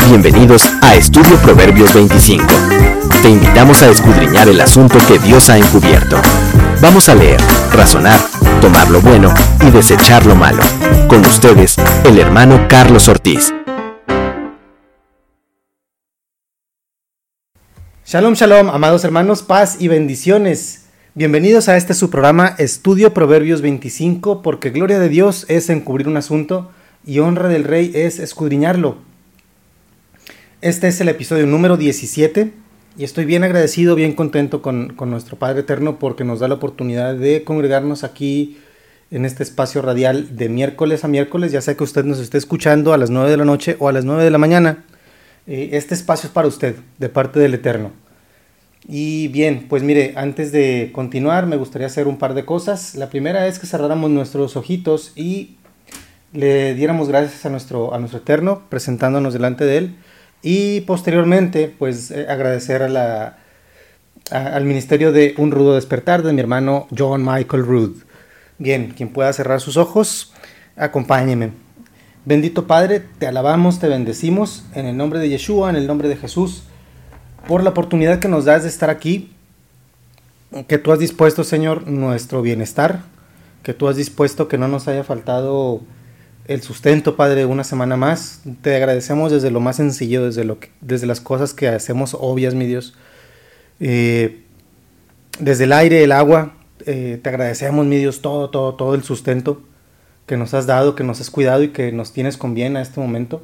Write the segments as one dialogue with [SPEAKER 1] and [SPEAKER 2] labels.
[SPEAKER 1] Bienvenidos a Estudio Proverbios 25. Te invitamos a escudriñar el asunto que Dios ha encubierto. Vamos a leer, razonar, tomar lo bueno y desechar lo malo. Con ustedes, el hermano Carlos Ortiz.
[SPEAKER 2] Shalom, shalom, amados hermanos, paz y bendiciones. Bienvenidos a este su programa Estudio Proverbios 25, porque gloria de Dios es encubrir un asunto y honra del rey es escudriñarlo. Este es el episodio número 17 y estoy bien agradecido, bien contento con nuestro Padre Eterno porque nos da la oportunidad de congregarnos aquí en este espacio radial de miércoles a miércoles, ya sea que usted nos esté escuchando a las 9 de la noche o a las 9 de la mañana. Este espacio es para usted, de parte del Eterno. Y bien, pues mire, antes de continuar me gustaría hacer un par de cosas. La primera es que cerráramos nuestros ojitos y le diéramos gracias a nuestro Eterno, presentándonos delante de Él. Y posteriormente, pues agradecer al ministerio de Un Rudo Despertar de mi hermano John Michael Rood. Bien, quien pueda cerrar sus ojos, acompáñeme. Bendito Padre, te alabamos, te bendecimos en el nombre de Yeshua, en el nombre de Jesús, por la oportunidad que nos das de estar aquí, que tú has dispuesto, Señor, nuestro bienestar, que tú has dispuesto que no nos haya faltado el sustento, Padre, una semana más. Te agradecemos desde lo más sencillo, desde las cosas que hacemos obvias, mi Dios. Desde el aire, el agua, te agradecemos, mi Dios, todo el sustento que nos has dado, que nos has cuidado y que nos tienes con bien a este momento.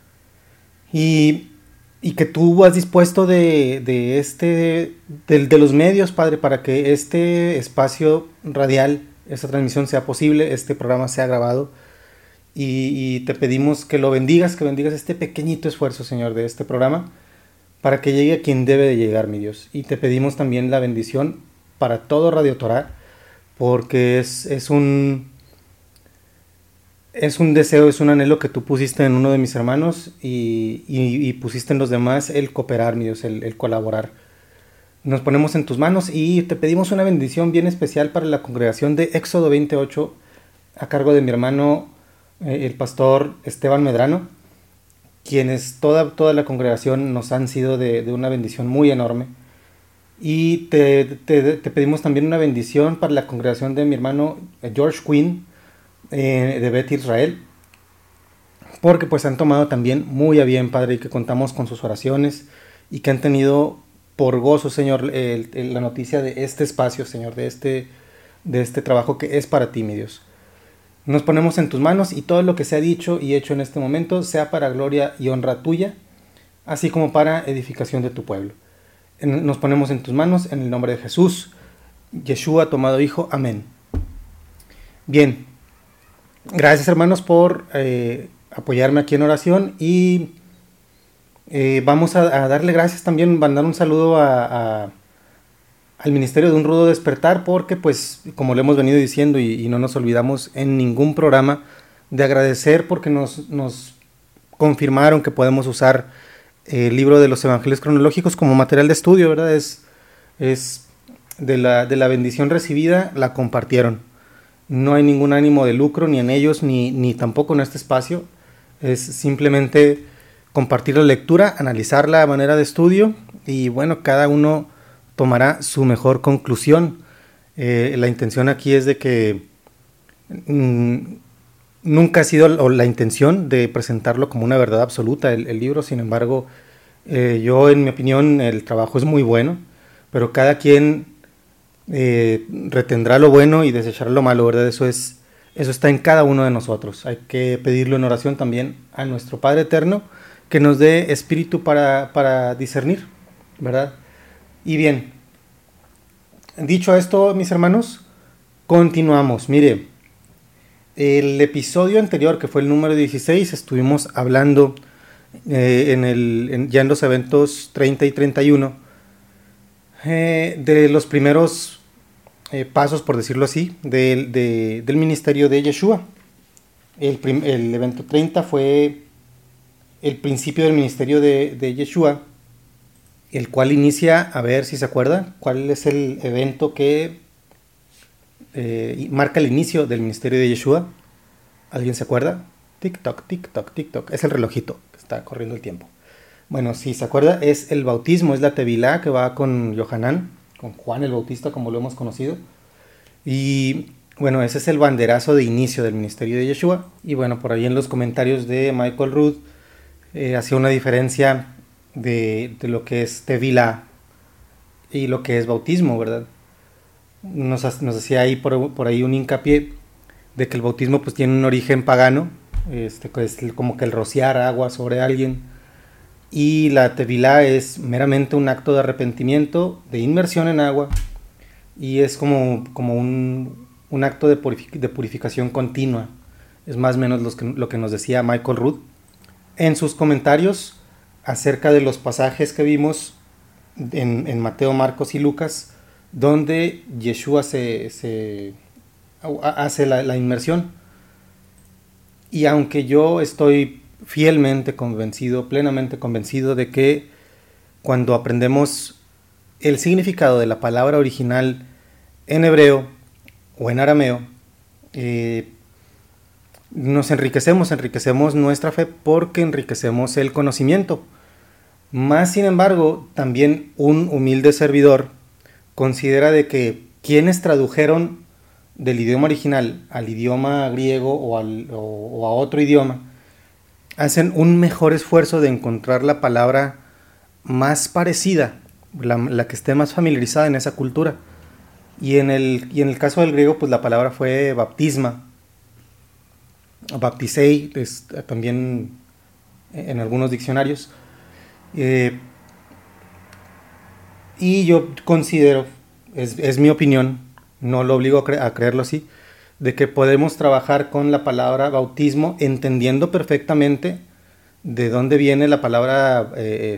[SPEAKER 2] Y que tú has dispuesto de los medios, Padre, para que este espacio radial, esta transmisión sea posible, este programa sea grabado. Y te pedimos que lo bendigas, que bendigas este pequeñito esfuerzo, Señor, de este programa, para que llegue a quien debe de llegar, mi Dios. Y te pedimos también la bendición para todo Radio Torah, porque es un deseo, es un anhelo que tú pusiste en uno de mis hermanos y pusiste en los demás el cooperar, mi Dios, el colaborar. Nos ponemos en tus manos y te pedimos una bendición bien especial para la congregación de Éxodo 28 a cargo de mi hermano el pastor Esteban Medrano, quienes toda la congregación nos han sido de una bendición muy enorme. Y te pedimos también una bendición para la congregación de mi hermano George Quinn de Bet Israel, porque pues han tomado también muy a bien, Padre, y que contamos con sus oraciones y que han tenido por gozo, Señor, la noticia de este espacio, Señor, de este trabajo que es para ti, mi Dios. Nos ponemos en tus manos y todo lo que se ha dicho y hecho en este momento sea para gloria y honra tuya, así como para edificación de tu pueblo. Nos ponemos en tus manos en el nombre de Jesús, Yeshua, tu amado Hijo. Amén. Bien, gracias hermanos por apoyarme aquí en oración y vamos a darle gracias también, mandar un saludo al ministerio de Un Rudo Despertar, porque pues como le hemos venido diciendo y no nos olvidamos en ningún programa de agradecer porque nos confirmaron que podemos usar el libro de los evangelios cronológicos como material de estudio, ¿verdad? Es de la bendición recibida, la compartieron. No hay ningún ánimo de lucro ni en ellos ni tampoco en este espacio. Es simplemente compartir la lectura, analizarla a manera de estudio y bueno, cada uno tomará su mejor conclusión. La intención aquí es de que nunca ha sido la intención de presentarlo como una verdad absoluta el libro. Sin embargo, yo en mi opinión el trabajo es muy bueno, pero cada quien retendrá lo bueno y desechará lo malo, ¿verdad? Eso está en cada uno de nosotros. Hay que pedirlo en oración también a nuestro Padre Eterno que nos dé espíritu para discernir, ¿verdad? Y bien, dicho esto, mis hermanos, continuamos. Mire, el episodio anterior, que fue el número 16, estuvimos hablando ya en los eventos 30 y 31 de los primeros pasos, por decirlo así, del ministerio de Yeshua. El evento 30 fue el principio del ministerio de Yeshua, el cual inicia, a ver si se acuerda, cuál es el evento que marca el inicio del ministerio de Yeshua. ¿Alguien se acuerda? Tic-toc, tic-toc, tic-toc. Es el relojito que está corriendo el tiempo. Bueno, si se acuerda, es el bautismo, es la tevilá que va con Yohanan, con Juan el Bautista, como lo hemos conocido. Y bueno, ese es el banderazo de inicio del ministerio de Yeshua. Y bueno, por ahí en los comentarios de Michael Rood hacía una diferencia de lo que es tevilá y lo que es bautismo, ¿verdad? Nos hacía ahí por ahí un hincapié de que el bautismo pues tiene un origen pagano, que es como que el rociar agua sobre alguien, y la tevilá es meramente un acto de arrepentimiento, de inmersión en agua, y es como un acto de purificación continua. Es más o menos lo que nos decía Michael Rood en sus comentarios acerca de los pasajes que vimos en Mateo, Marcos y Lucas, donde Yeshua hace la inmersión. Y aunque yo estoy fielmente convencido, plenamente convencido de que cuando aprendemos el significado de la palabra original en hebreo o en arameo, nos enriquecemos nuestra fe porque enriquecemos el conocimiento. Más sin embargo, también un humilde servidor considera de que quienes tradujeron del idioma original al idioma griego o a otro idioma hacen un mejor esfuerzo de encontrar la palabra más parecida, la que esté más familiarizada en esa cultura. Y en el caso del griego, pues la palabra fue baptisma, baptisei, también en algunos diccionarios. Y yo considero, es mi opinión, no lo obligo a creerlo así, de que podemos trabajar con la palabra bautismo entendiendo perfectamente de dónde viene la palabra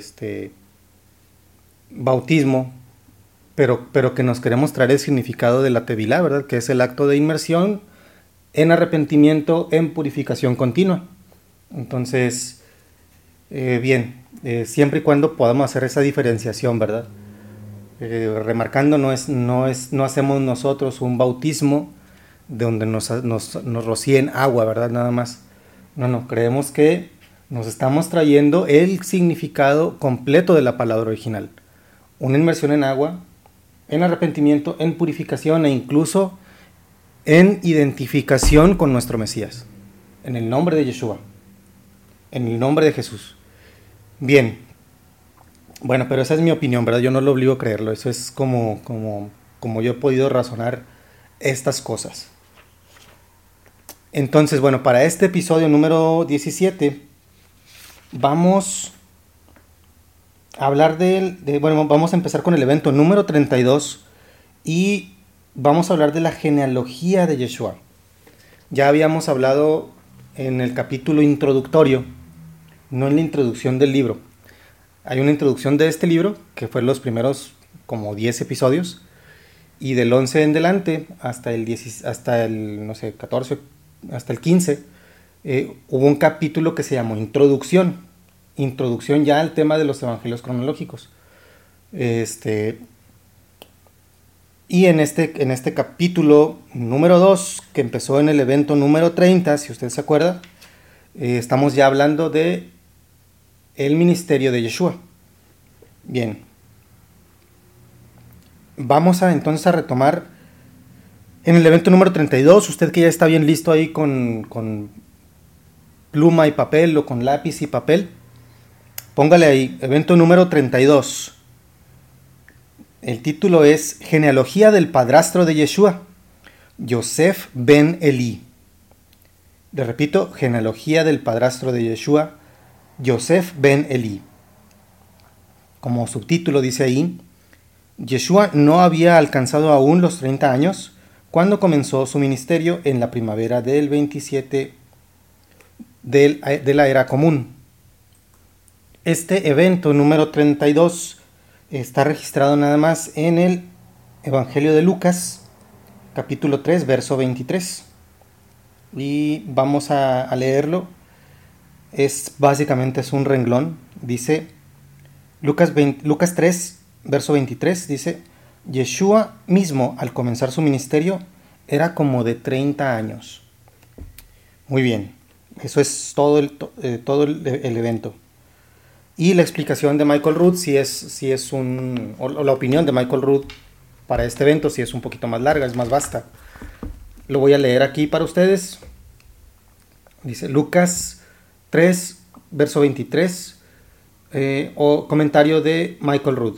[SPEAKER 2] bautismo, pero que nos queremos traer el significado de la tevilá, ¿verdad? Que es el acto de inmersión en arrepentimiento, en purificación continua. Entonces, siempre y cuando podamos hacer esa diferenciación, ¿verdad? Remarcando, no hacemos nosotros un bautismo donde nos rocíen agua, ¿verdad? Nada más. No, creemos que nos estamos trayendo el significado completo de la palabra original. Una inmersión en agua, en arrepentimiento, en purificación e incluso en identificación con nuestro Mesías. En el nombre de Yeshua. En el nombre de Jesús. Bien. Bueno, pero esa es mi opinión, ¿verdad? Yo no lo obligo a creerlo. Eso es como yo he podido razonar estas cosas. Entonces, bueno, para este episodio número 17 vamos a hablar vamos a empezar con el evento número 32 y vamos a hablar de la genealogía de Yeshua. Ya habíamos hablado en el capítulo introductorio, no en la introducción del libro. Hay una introducción de este libro, que fue los primeros como 10 episodios, y del 11 en delante, hasta el 14, hasta el 15, hubo un capítulo que se llamó Introducción ya al tema de los evangelios cronológicos. Y en este capítulo número 2, que empezó en el evento número 30, si usted se acuerda, estamos ya hablando de el ministerio de Yeshua. Bien. Vamos entonces a retomar en el evento número 32. Usted que ya está bien listo ahí con pluma y papel o con lápiz y papel, póngale ahí, evento número 32. El título es Genealogía del padrastro de Yeshua, Yosef ben Eli. Le repito, genealogía del padrastro de Yeshua, Yosef ben Eli. Como subtítulo dice ahí, Yeshua no había alcanzado aún los 30 años cuando comenzó su ministerio en la primavera del 27 de la era común. Este evento número 32 está registrado nada más en el Evangelio de Lucas, capítulo 3, verso 23. Y vamos a leerlo. Básicamente es un renglón. Dice Lucas 3, verso 23, dice: Yeshua mismo al comenzar su ministerio era como de 30 años. Muy bien, eso es todo el evento. Y la explicación de Michael Rood, o la opinión de Michael Rood para este evento, sí es un poquito más larga, es más vasta. Lo voy a leer aquí para ustedes. Dice Lucas 3, verso 23, o comentario de Michael Rood.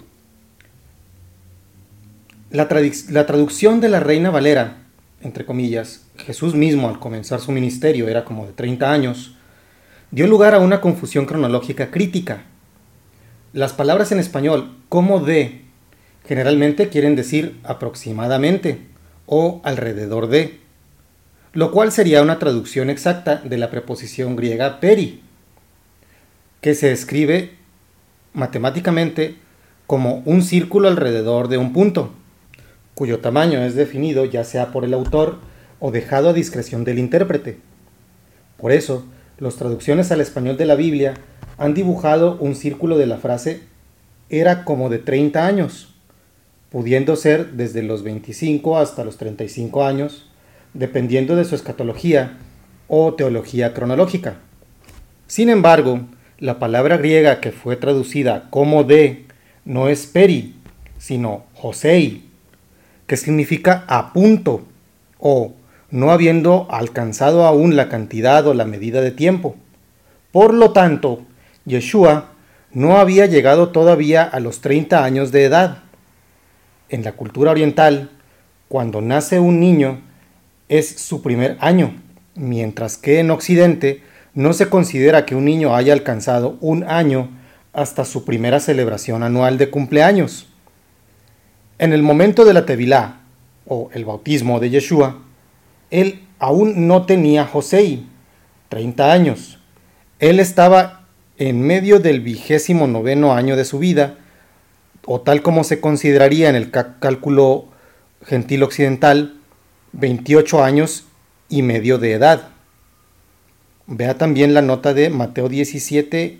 [SPEAKER 2] La traducción de la Reina Valera, entre comillas, Jesús mismo al comenzar su ministerio era como de 30 años, dio lugar a una confusión cronológica crítica. Las palabras en español como de generalmente quieren decir aproximadamente o alrededor de, lo cual sería una traducción exacta de la preposición griega peri, que se escribe matemáticamente como un círculo alrededor de un punto, cuyo tamaño es definido ya sea por el autor o dejado a discreción del intérprete. Por eso, las traducciones al español de la Biblia han dibujado un círculo de la frase era como de 30 años, pudiendo ser desde los 25 hasta los 35 años, dependiendo de su escatología o teología cronológica. Sin embargo, la palabra griega que fue traducida como de no es peri, sino josei, que significa a punto o no habiendo alcanzado aún la cantidad o la medida de tiempo. Por lo tanto, Yeshua no había llegado todavía a los 30 años de edad. En la cultura oriental, cuando nace un niño, es su primer año, mientras que en Occidente no se considera que un niño haya alcanzado un año hasta su primera celebración anual de cumpleaños. En el momento de la Tevilá, o el bautismo de Yeshua, él aún no tenía Josei, 30 años. Él estaba en medio del 29º año de su vida, o tal como se consideraría en el cálculo gentil occidental, 28 años y medio de edad. Vea también la nota de Mateo 17,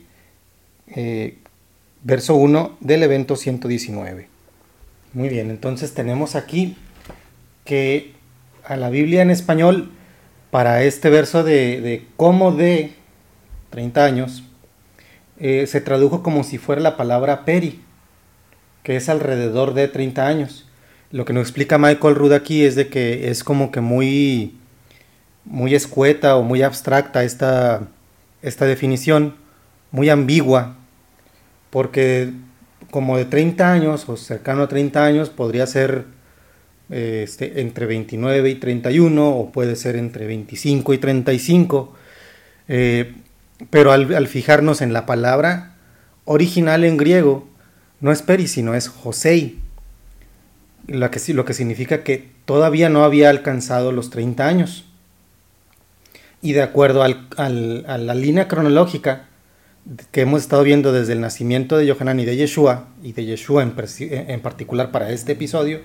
[SPEAKER 2] verso 1 del evento 119. Muy bien, entonces tenemos aquí que a la Biblia en español, para este verso de como de 30 años, se tradujo como si fuera la palabra peri, que es alrededor de 30 años. Lo que nos explica Michael Rood aquí es de que es como que muy escueta o muy abstracta esta definición, muy ambigua, porque como de 30 años o cercano a 30 años podría ser entre 29 y 31 o puede ser entre 25 y 35, pero al fijarnos en la palabra original en griego, no es peri, sino es josei, lo que significa que todavía no había alcanzado los 30 años. Y de acuerdo a la línea cronológica que hemos estado viendo desde el nacimiento de Yohanan y de Yeshua en particular para este episodio,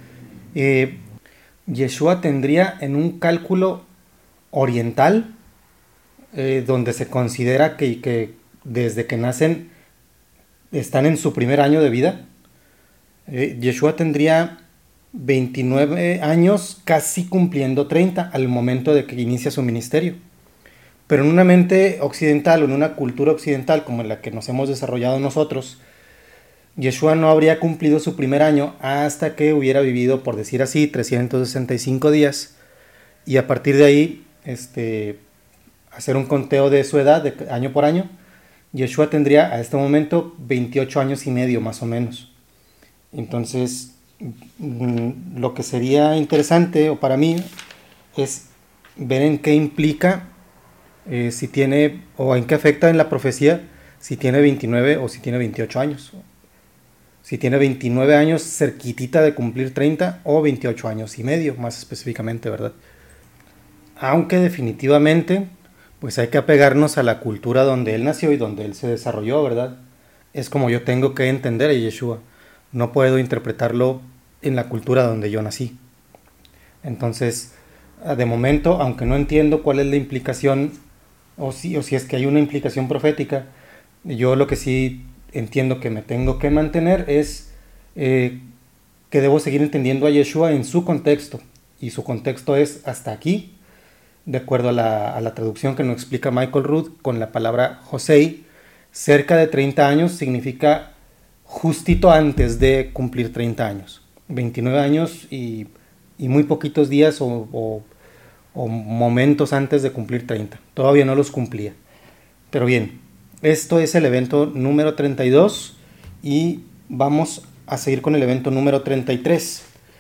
[SPEAKER 2] Yeshua tendría en un cálculo oriental, donde se considera que desde que nacen están en su primer año de vida, Yeshua tendría 29 años, casi cumpliendo 30 al momento de que inicia su ministerio. Pero en una mente occidental o en una cultura occidental como en la que nos hemos desarrollado nosotros, Yeshua no habría cumplido su primer año hasta que hubiera vivido, por decir así, 365 días. Y a partir de ahí, hacer un conteo de su edad, de año por año, Yeshua tendría a este momento 28 años y medio más o menos. Entonces, lo que sería interesante, o para mí, es ver en qué implica, si tiene, o en qué afecta en la profecía, si tiene 29 o si tiene 28 años. Si tiene 29 años cerquitita de cumplir 30 o 28 años y medio, más específicamente, ¿verdad? Aunque definitivamente, pues hay que apegarnos a la cultura donde él nació y donde él se desarrolló, ¿verdad? Es como yo tengo que entender a Yeshua. No puedo interpretarlo en la cultura donde yo nací. Entonces, de momento, aunque no entiendo cuál es la implicación, o si es que hay una implicación profética, yo lo que sí entiendo que me tengo que mantener es que debo seguir entendiendo a Yeshua en su contexto. Y su contexto es hasta aquí, de acuerdo a la traducción que nos explica Michael Rood, con la palabra Josei, Cerca de 30 años significa justito antes de cumplir 30 años. 29 años y muy poquitos días o momentos antes de cumplir 30. Todavía no los cumplía. Pero bien, esto es el evento número 32 y vamos a seguir con el evento número 33.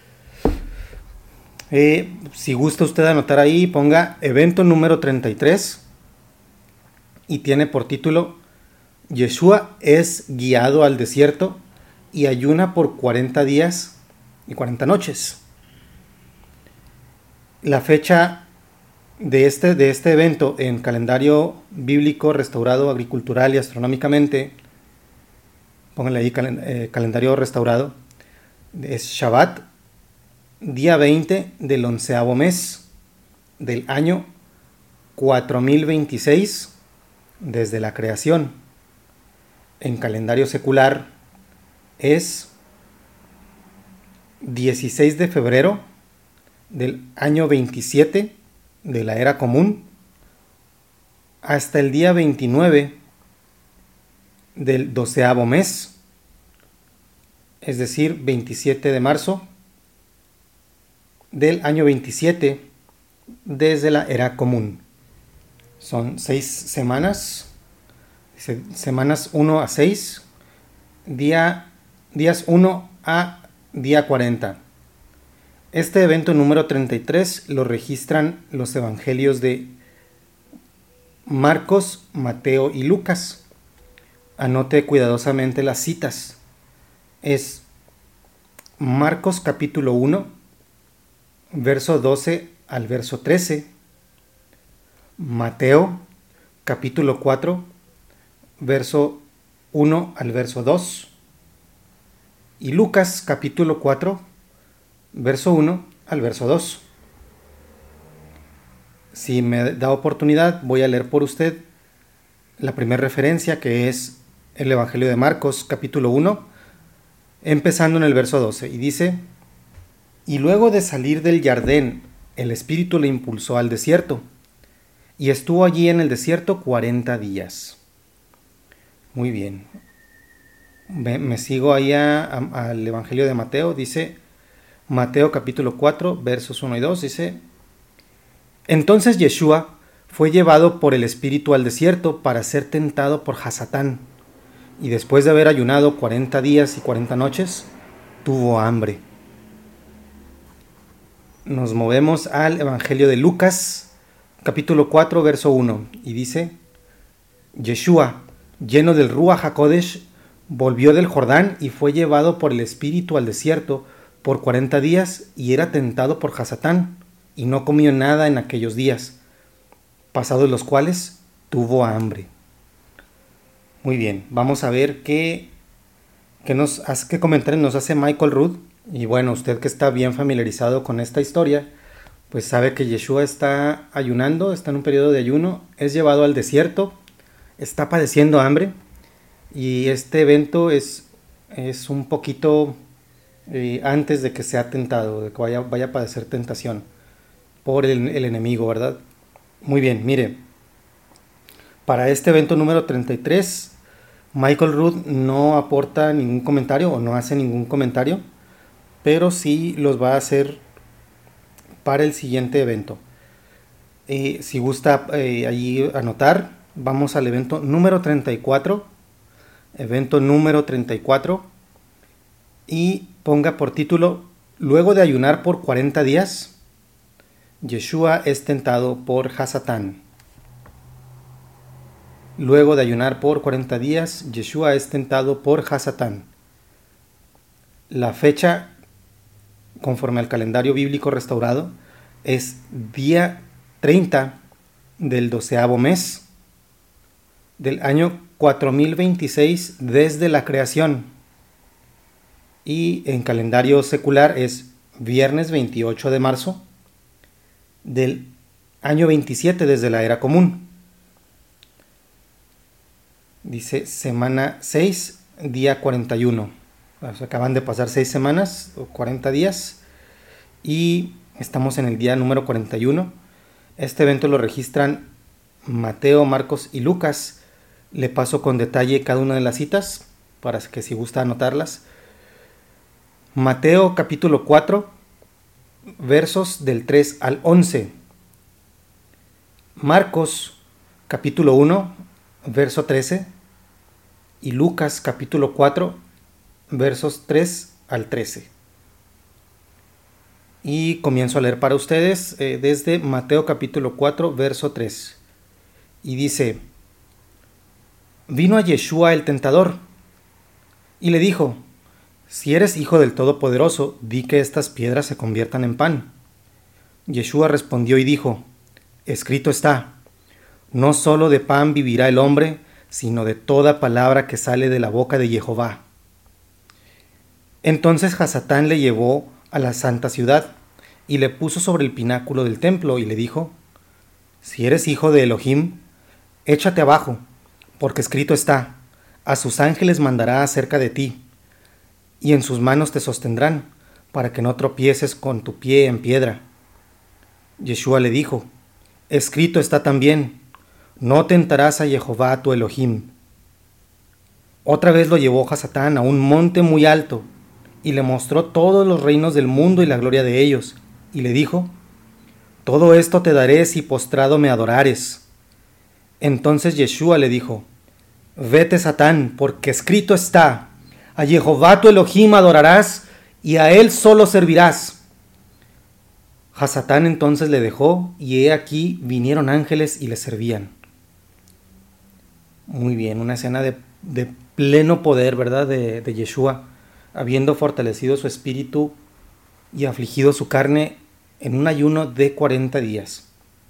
[SPEAKER 2] Si gusta usted anotar ahí, ponga evento número 33 y tiene por título: Yeshua es guiado al desierto y ayuna por 40 días y 40 noches. La fecha de este evento en calendario bíblico restaurado agricultural y astronómicamente, pónganle ahí calendario restaurado, es Shabbat, día 20 del 11º mes del año 4026 desde la creación. En calendario secular es 16 de febrero del año 27 de la era común hasta el día 29 del 12º mes, es decir, 27 de marzo del año 27 desde la era común. Son 6 semanas, semanas 1 a 6, días 1 a día 40. Este evento número 33 lo registran los evangelios de Marcos, Mateo y Lucas. Anote cuidadosamente las citas. Es Marcos capítulo 1, verso 12 al verso 13. Mateo capítulo 4, verso 1 al verso 2. Y Lucas capítulo 4, verso 1 al verso 2. Si me da oportunidad, voy a leer por usted la primera referencia, que es el Evangelio de Marcos, capítulo 1, empezando en el verso 12. Y dice: y luego de salir del Jardín, el Espíritu le impulsó al desierto, y estuvo allí en el desierto 40 días. Muy bien. Me sigo ahí al Evangelio de Mateo. Dice Mateo capítulo 4, versos 1 y 2, dice: entonces Yeshua fue llevado por el Espíritu al desierto para ser tentado por Hasatán, y después de haber ayunado 40 días y 40 noches, tuvo hambre. Nos movemos al Evangelio de Lucas, capítulo 4, verso 1, y dice: Yeshua, lleno del Ruach HaKodesh, volvió del Jordán y fue llevado por el Espíritu al desierto por 40 días y era tentado por Hasatán, y no comió nada en aquellos días, pasados los cuales tuvo hambre. Muy bien, vamos a ver qué comentarios nos hace Michael Rood. Y bueno, usted que está bien familiarizado con esta historia, pues sabe que Yeshua está ayunando, está en un periodo de ayuno, es llevado al desierto, está padeciendo hambre, y este evento es un poquito antes de que sea tentado, de que vaya a padecer tentación por el enemigo, ¿verdad? Muy bien, mire, para este evento número 33, Michael Rood no aporta ningún comentario o no hace ningún comentario, pero sí los va a hacer para el siguiente evento. Si gusta allí anotar, vamos al evento número 34, y ponga por título: luego de ayunar por 40 días, Yeshua es tentado por Hasatán. Luego de ayunar por 40 días, Yeshua es tentado por Hasatán. La fecha, conforme al calendario bíblico restaurado, es día 30 del 12º mes del año 4026 desde la creación. Y en calendario secular es viernes 28 de marzo del año 27 desde la era común. Dice semana 6, día 41. Acaban de pasar 6 semanas o 40 días y estamos en el día número 41. Este evento lo registran Mateo, Marcos y Lucas. Le paso con detalle cada una de las citas para que si gusta anotarlas. Mateo capítulo 4, versos del 3 al 11. Marcos capítulo 1, verso 13. Y Lucas capítulo 4, versos 3 al 13. Y comienzo a leer para ustedes desde Mateo capítulo 4, verso 3. Y dice: Vino a Yeshua el tentador y le dijo: Si eres hijo del Todopoderoso, di que estas piedras se conviertan en pan. Yeshua respondió y dijo: Escrito está, no solo de pan vivirá el hombre, sino de toda palabra que sale de la boca de Jehová. Entonces Hasatán le llevó a la santa ciudad y le puso sobre el pináculo del templo y le dijo: Si eres hijo de Elohim, échate abajo, porque escrito está: a sus ángeles mandará acerca de ti, y en sus manos te sostendrán, para que no tropieces con tu pie en piedra. Yeshua le dijo: Escrito está también: no tentarás a Jehová tu Elohim. Otra vez lo llevó Hasatán a un monte muy alto, y le mostró todos los reinos del mundo y la gloria de ellos, y le dijo: Todo esto te daré si postrado me adorares. Entonces Yeshua le dijo: Vete, Satán, porque escrito está: a Jehová tu Elohim adorarás, y a él solo servirás. Hasatán entonces le dejó, y he aquí vinieron ángeles y le servían. Muy bien, una escena de pleno poder, ¿verdad? De Yeshua, habiendo fortalecido su espíritu y afligido su carne en un ayuno de 40 días.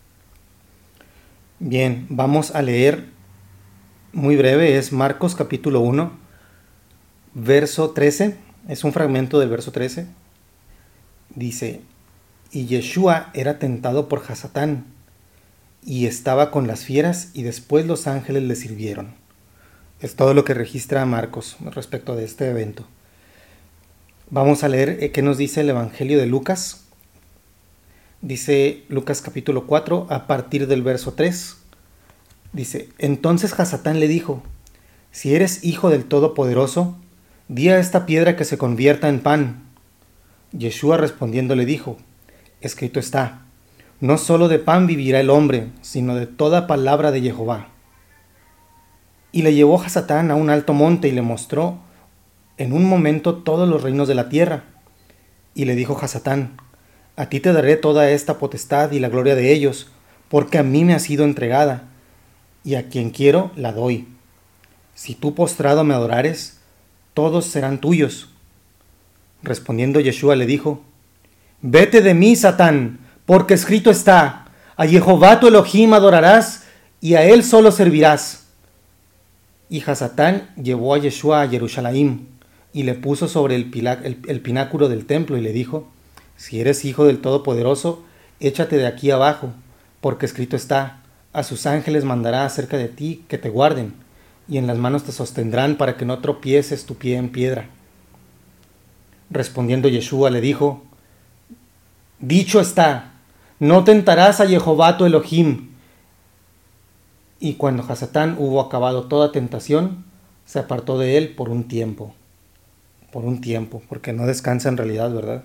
[SPEAKER 2] Bien, vamos a leer muy breve, es Marcos capítulo 1, verso 13, es un fragmento del verso 13. Dice: Y Yeshua era tentado por Hasatán, y estaba con las fieras, y después los ángeles le sirvieron. Es todo lo que registra Marcos respecto de este evento. Vamos a leer qué nos dice el Evangelio de Lucas. Dice Lucas capítulo 4, a partir del verso 3. Dice: Entonces Hasatán le dijo: Si eres hijo del Todopoderoso, di a esta piedra que se convierta en pan. Yeshua respondiendo le dijo: Escrito está: no solo de pan vivirá el hombre, sino de toda palabra de Jehová. Y le llevó Hasatán a un alto monte y le mostró en un momento todos los reinos de la tierra. Y le dijo Hasatán: A ti te daré toda esta potestad y la gloria de ellos, porque a mí me ha sido entregada, y a quien quiero la doy. Si tú postrado me adorares, todos serán tuyos. Respondiendo Yeshua le dijo: Vete de mí, Satán, porque escrito está: a Jehová tu Elohim adorarás, y a él solo servirás. Y Hasatán llevó a Yeshua a Jerusalén, y le puso sobre el pináculo del templo, y le dijo: Si eres hijo del Todopoderoso, échate de aquí abajo, porque escrito está: a sus ángeles mandará acerca de ti que te guarden, y en las manos te sostendrán para que no tropieces tu pie en piedra. Respondiendo Yeshua le dijo: Dicho está: no tentarás a Jehová tu Elohim. Y cuando Hasatán hubo acabado toda tentación, se apartó de él por un tiempo, porque no descansa en realidad, ¿verdad?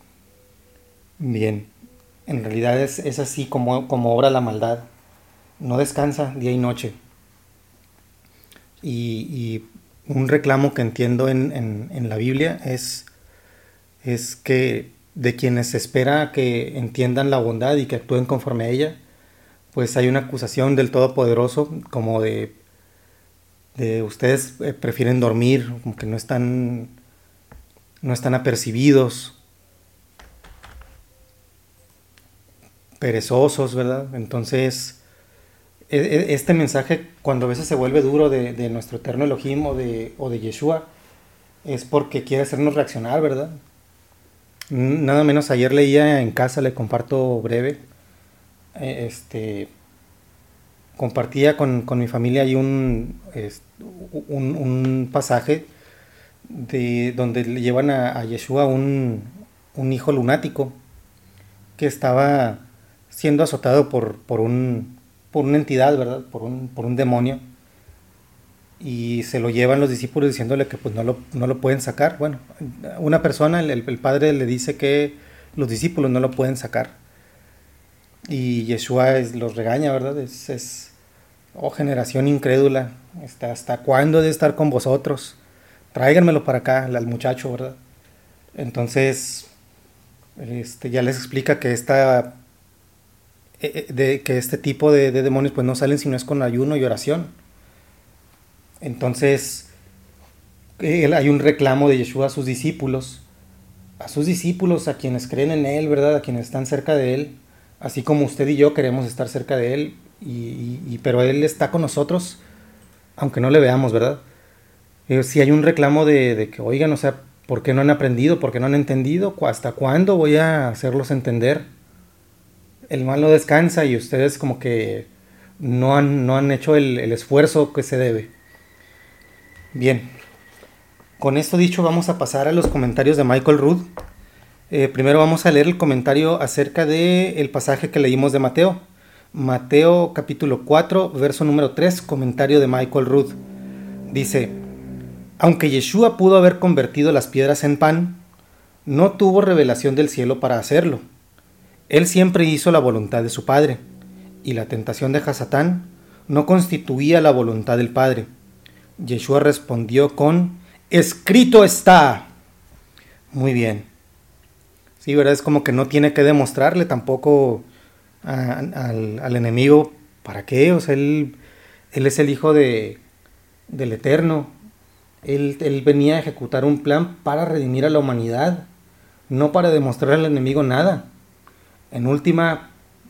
[SPEAKER 2] Bien, en realidad es así como obra la maldad, no descansa día y noche. Y un reclamo que entiendo en la Biblia es que de quienes se espera que entiendan la bondad y que actúen conforme a ella, pues hay una acusación del Todopoderoso como de ustedes prefieren dormir, como que no están apercibidos, perezosos, ¿verdad? Entonces, este mensaje, cuando a veces se vuelve duro de nuestro eterno Elohim o de Yeshua, es porque quiere hacernos reaccionar, ¿verdad? Nada menos ayer leía en casa, le comparto breve, compartía con mi familia ahí un pasaje de donde le llevan a Yeshua un hijo lunático que estaba siendo azotado por una entidad, ¿verdad? Por un demonio. y se lo llevan los discípulos diciéndole que pues no lo pueden sacar. Bueno, una persona, el padre le dice que los discípulos no lo pueden sacar. Y Yeshua los regaña, ¿verdad? Oh, generación incrédula, ¿hasta cuándo he de estar con vosotros? Tráiganmelo para acá, al muchacho, ¿verdad? Entonces, ya les explica que que este tipo de demonios pues no salen si no es con ayuno y oración. Entonces, hay un reclamo de Yeshua a sus discípulos, a quienes creen en él, ¿verdad? A quienes están cerca de él, así como usted y yo queremos estar cerca de él, pero él está con nosotros, aunque no le veamos, ¿verdad? Si hay un reclamo de que, oigan, o sea, ¿por qué no han aprendido? ¿Por qué no han entendido? ¿Hasta cuándo voy a hacerlos entender? El mal no descansa y ustedes como que no han hecho el esfuerzo que se debe. Bien, con esto dicho vamos a pasar a los comentarios de Michael Rood. Primero vamos a leer el comentario acerca del pasaje que leímos de Mateo. Mateo capítulo 4, verso número 3, comentario de Michael Rood. Dice: aunque Yeshua pudo haber convertido las piedras en pan, no tuvo revelación del cielo para hacerlo. Él siempre hizo la voluntad de su Padre, y la tentación de Hasatán no constituía la voluntad del Padre. Yeshua respondió con: escrito está. Muy bien. Sí, ¿verdad? Es como que no tiene que demostrarle tampoco al enemigo para qué. O sea, él es el hijo del Eterno. Él venía a ejecutar un plan para redimir a la humanidad, no para demostrar al enemigo nada. En última,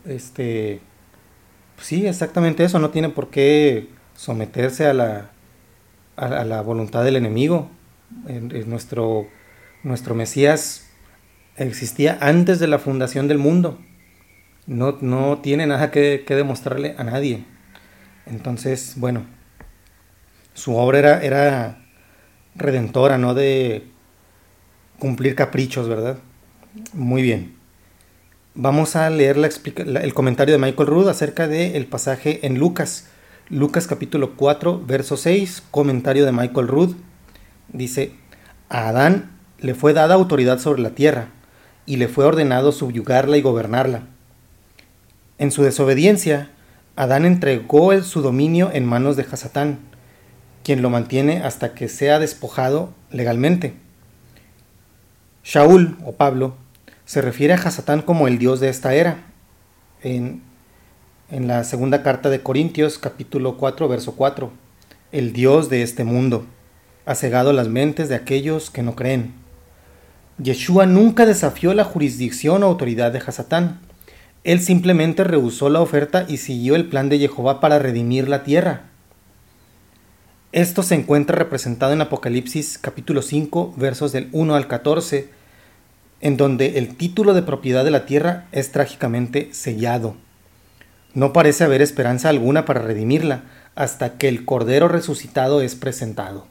[SPEAKER 2] sí, exactamente eso. No tiene por qué someterse a la voluntad del enemigo. Nuestro Mesías existía antes de la fundación del mundo. No tiene nada que demostrarle a nadie. Entonces, bueno, su obra era redentora, no de cumplir caprichos, ¿verdad? Muy bien. Vamos a leer el comentario de Michael Rood acerca del pasaje en Lucas. Lucas capítulo 4, verso 6, comentario de Michael Rood. Dice: a Adán le fue dada autoridad sobre la tierra, y le fue ordenado subyugarla y gobernarla. En su desobediencia, Adán entregó su dominio en manos de Hasatán, quien lo mantiene hasta que sea despojado legalmente. Shaul, o Pablo, se refiere a Hasatán como el dios de esta era. En la segunda carta de Corintios, capítulo 4, verso 4, el dios de este mundo ha cegado las mentes de aquellos que no creen. Yeshua nunca desafió la jurisdicción o autoridad de Hasatán. Él simplemente rehusó la oferta y siguió el plan de Jehová para redimir la tierra. Esto se encuentra representado en Apocalipsis capítulo 5, versos del 1 al 14, en donde el título de propiedad de la tierra es trágicamente sellado. No parece haber esperanza alguna para redimirla hasta que el Cordero resucitado es presentado.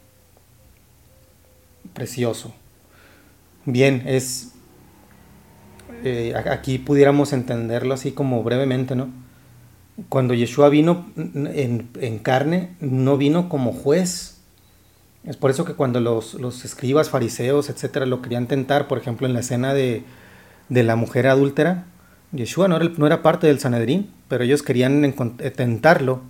[SPEAKER 2] Precioso. Bien, aquí pudiéramos entenderlo así como brevemente, ¿no? Cuando Yeshua vino en carne, no vino como juez. Es por eso que cuando los escribas, fariseos, etcétera, lo querían tentar, por ejemplo, en la escena de la mujer adúltera, Yeshua no era parte del Sanedrín, pero ellos querían tentarlo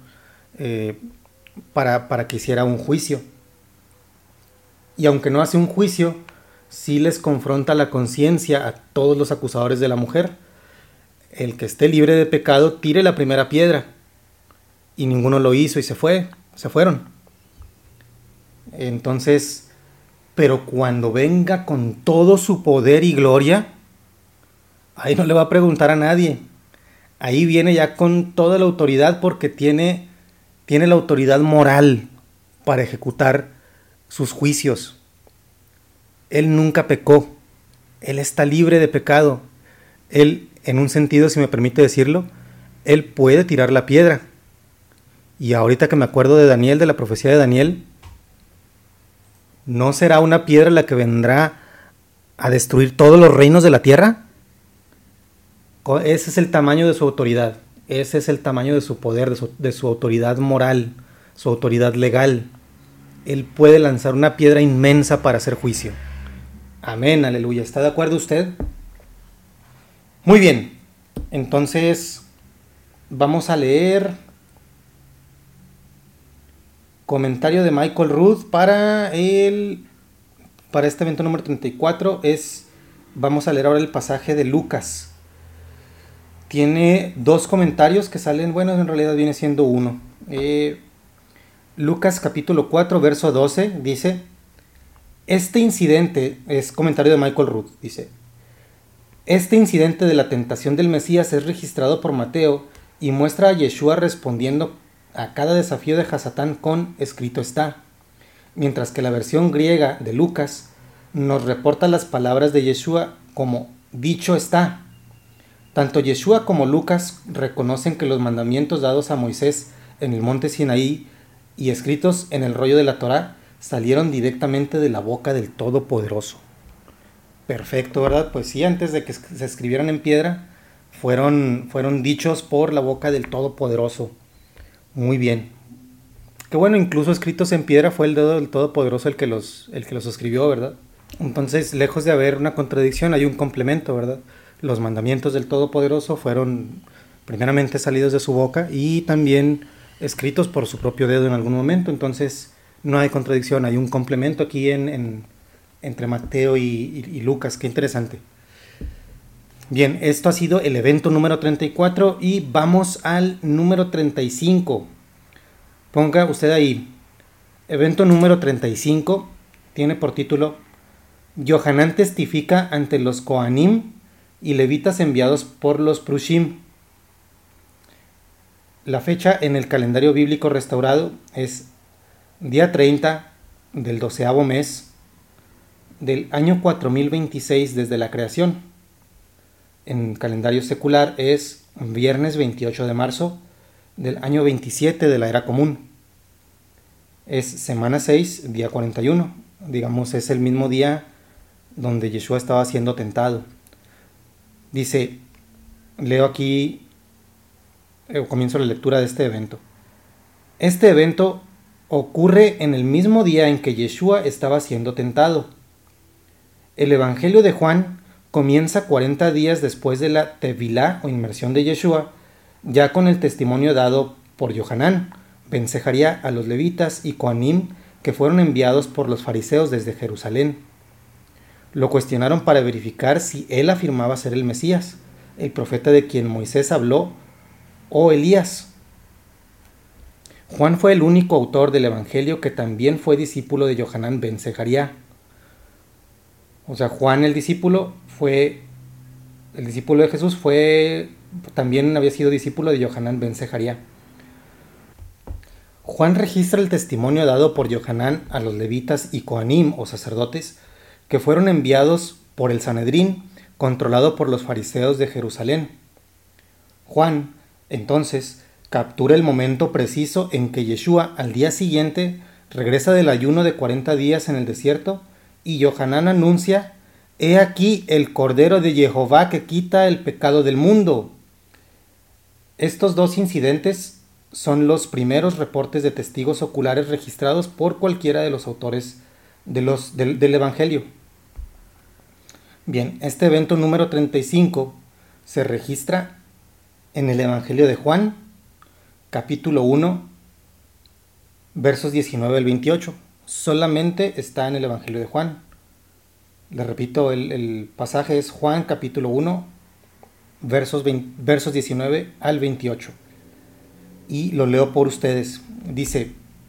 [SPEAKER 2] para que hiciera un juicio. Y aunque no hace un juicio, sí les confronta la conciencia a todos los acusadores de la mujer. El que esté libre de pecado tire la primera piedra. Y ninguno lo hizo y se fueron. Entonces, pero cuando venga con todo su poder y gloria, ahí no le va a preguntar a nadie. Ahí viene ya con toda la autoridad, porque tiene la autoridad moral para ejecutar sus juicios. Él nunca pecó. Él está libre de pecado. Él, en un sentido, si me permite decirlo, él puede tirar la piedra. Y ahorita que me acuerdo de Daniel, de la profecía de Daniel, ¿no será una piedra la que vendrá a destruir todos los reinos de la tierra? Ese es el tamaño de su autoridad. Ese es el tamaño de su poder, de su autoridad moral, su autoridad legal. Él puede lanzar una piedra inmensa para hacer juicio. Amén, aleluya. ¿Está de acuerdo usted? Muy bien. Entonces, vamos a leer comentario de Michael Rood para este evento número 34. Vamos a leer ahora el pasaje de Lucas. Tiene 2 comentarios que salen, bueno, en realidad viene siendo uno. Lucas capítulo 4, verso 12, dice: este incidente, es comentario de Michael Rood, dice: este incidente de la tentación del Mesías es registrado por Mateo y muestra a Yeshua respondiendo a cada desafío de Hasatán con escrito está, mientras que la versión griega de Lucas nos reporta las palabras de Yeshua como dicho está. Tanto Yeshua como Lucas reconocen que los mandamientos dados a Moisés en el monte Sinaí y escritos en el rollo de la Torá salieron directamente de la boca del Todopoderoso. Perfecto, ¿verdad? Pues sí, antes de que se escribieran en piedra, fueron dichos por la boca del Todopoderoso. Muy bien. Que bueno, incluso escritos en piedra fue el dedo del Todopoderoso el que los escribió, ¿verdad? Entonces, lejos de haber una contradicción, hay un complemento, ¿verdad? Los mandamientos del Todopoderoso fueron primeramente salidos de su boca y también escritos por su propio dedo en algún momento. Entonces, no hay contradicción, hay un complemento aquí entre Mateo y Lucas. Qué interesante. Bien, esto ha sido el evento número 34 y vamos al número 35. Ponga usted ahí, evento número 35, tiene por título: Yohanan testifica ante los Kohanim y levitas enviados por los Prushim. La fecha en el calendario bíblico restaurado es día 30 del 12º mes del año 4026 desde la creación. En calendario secular es viernes 28 de marzo del año 27 de la era común. Es semana 6, día 41. Digamos, es el mismo día donde Yeshua estaba siendo tentado. Dice, leo aquí, comienzo la lectura de este evento. Este evento ocurre en el mismo día en que Yeshua estaba siendo tentado. El Evangelio de Juan comienza 40 días después de la Tevilá o inmersión de Yeshua, ya con el testimonio dado por Yohanan ben Zacaría a los levitas y Kohanim que fueron enviados por los fariseos desde Jerusalén. Lo cuestionaron para verificar si él afirmaba ser el Mesías, el profeta de quien Moisés habló, o Elías. Juan fue el único autor del Evangelio que también fue discípulo de Yohanan ben Zacaría. O sea, Juan el discípulo de Jesús también había sido discípulo de Yohanan ben Zacaría. Juan registra el testimonio dado por Yohanan a los levitas y Kohanim o sacerdotes que fueron enviados por el Sanedrín, controlado por los fariseos de Jerusalén. Juan, entonces, captura el momento preciso en que Yeshua al día siguiente regresa del ayuno de 40 días en el desierto y Yohanan anuncia: «He aquí el Cordero de Jehová que quita el pecado del mundo». Estos 2 incidentes son los primeros reportes de testigos oculares registrados por cualquiera de los autores del Evangelio. Bien, este evento número 35 se registra en el Evangelio de Juan, capítulo 1, versos 19 al 28. Solamente está en el Evangelio de Juan. Le repito, el pasaje es Juan, capítulo 1, versos 19 al 28. Y lo leo por ustedes. Dice: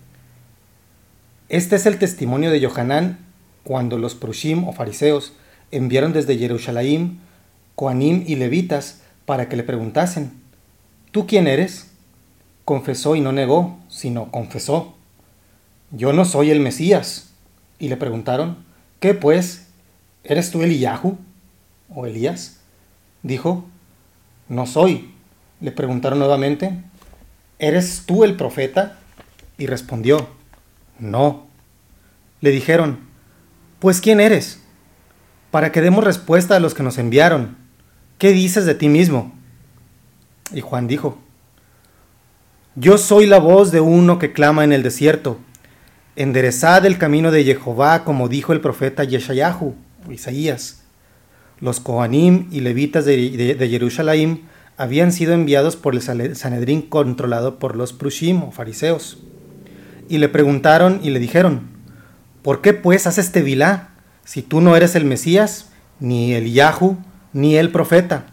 [SPEAKER 2] este es el testimonio de Yohanan cuando los Prushim o fariseos enviaron desde Jerusalén Kohanim y levitas para que le preguntasen: ¿tú quién eres? Confesó y no negó, sino confesó: yo no soy el Mesías. Y le preguntaron: ¿qué pues? ¿Eres tú Eliyahu o Elías? Dijo: no soy. Le preguntaron nuevamente: ¿eres tú el profeta? Y respondió: no. Le dijeron: pues ¿quién eres? Para que demos respuesta a los que nos enviaron. ¿Qué dices de ti mismo? Y Juan dijo: yo soy la voz de uno que clama en el desierto. enderezad el camino de Jehová, como dijo el profeta Yeshayahu, Isaías. Los Kohanim y levitas de Jerusalén habían sido enviados por el Sanedrín controlado por los Prushim o fariseos. Y le preguntaron y le dijeron: ¿por qué pues haces tevilá, si tú no eres el Mesías, ni el Yahu, ni el profeta?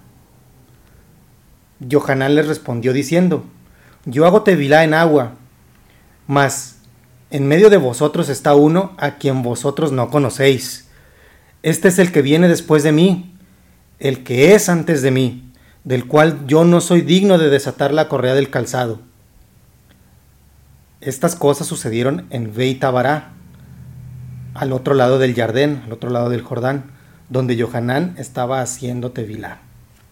[SPEAKER 2] Yohanan les respondió diciendo: yo hago tevilá en agua, mas en medio de vosotros está uno a quien vosotros no conocéis. Este es el que viene después de mí, el que es antes de mí, del cual yo no soy digno de desatar la correa del calzado. Estas cosas sucedieron en Beit Abará, al otro lado del Jardín, al otro lado del Jordán, donde Yohanan estaba haciendo tevilá.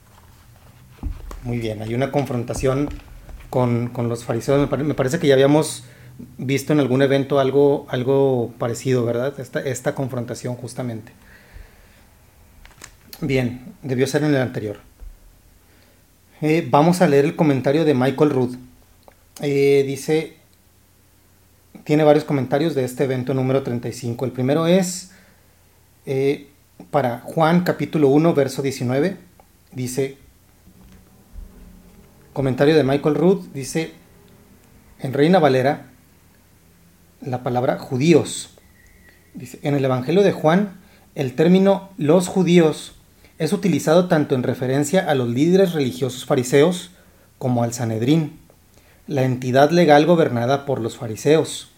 [SPEAKER 2] Muy bien, hay una confrontación con los fariseos. Me parece que ya habíamos visto en algún evento algo parecido, ¿verdad? Esta confrontación justamente. Bien, debió ser en el anterior. Vamos a leer el comentario de Michael Rood. Dice, tiene varios comentarios de este evento número 35. El primero es para Juan capítulo 1, verso 19. Dice, comentario de Michael Rood, dice, en Reina Valera, la palabra judíos. Dice, en el Evangelio de Juan, el término los judíos es utilizado tanto en referencia a los líderes religiosos fariseos como al Sanedrín, la entidad legal gobernada por los fariseos.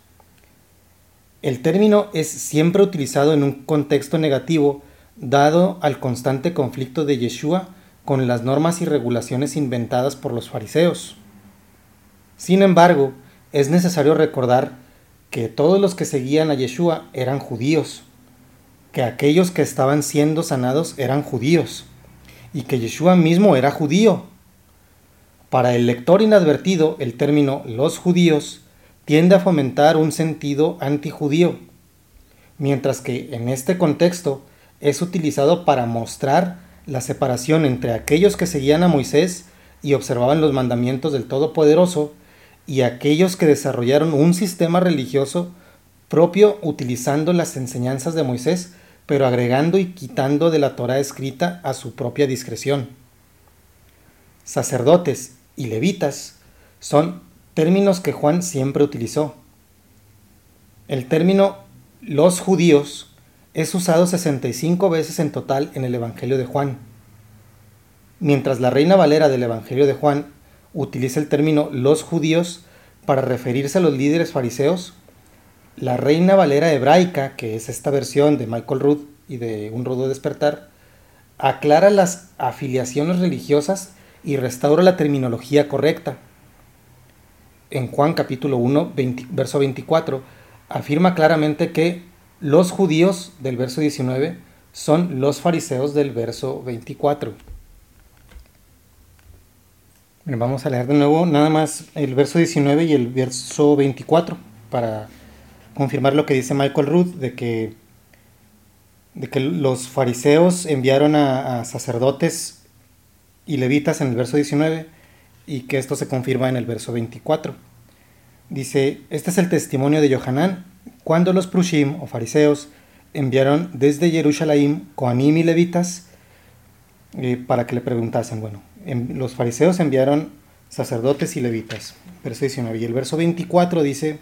[SPEAKER 2] El término es siempre utilizado en un contexto negativo dado al constante conflicto de Yeshua con las normas y regulaciones inventadas por los fariseos. Sin embargo, es necesario recordar que todos los que seguían a Yeshua eran judíos, que aquellos que estaban siendo sanados eran judíos, y que Yeshua mismo era judío. Para el lector inadvertido, el término los judíos tiende a fomentar un sentido antijudío, mientras que en este contexto es utilizado para mostrar la separación entre aquellos que seguían a Moisés y observaban los mandamientos del Todopoderoso y aquellos que desarrollaron un sistema religioso propio utilizando las enseñanzas de Moisés, pero agregando y quitando de la Torá escrita a su propia discreción. Sacerdotes y levitas son términos que Juan siempre utilizó. El término los judíos es usado 65 veces en total en el Evangelio de Juan. Mientras la Reina Valera del Evangelio de Juan utiliza el término los judíos para referirse a los líderes fariseos, la Reina Valera hebraica, que es esta versión de Michael Rood y de Un Rudo Despertar, aclara las afiliaciones religiosas y restaura la terminología correcta. En Juan capítulo 1, verso 24, afirma claramente que los judíos del verso 19 son los fariseos del verso 24. Vamos a leer de nuevo nada más el verso 19 y el verso 24 para confirmar lo que dice Michael Rood de que los fariseos enviaron a sacerdotes y levitas en el verso 19 y que esto se confirma en el verso 24. Dice, este es el testimonio de Yohanan cuando los Prushim o fariseos enviaron desde Jerusalén Kohanim y levitas para que le preguntasen. Bueno, los fariseos enviaron sacerdotes y levitas, verso 19. Y el verso 24 dice,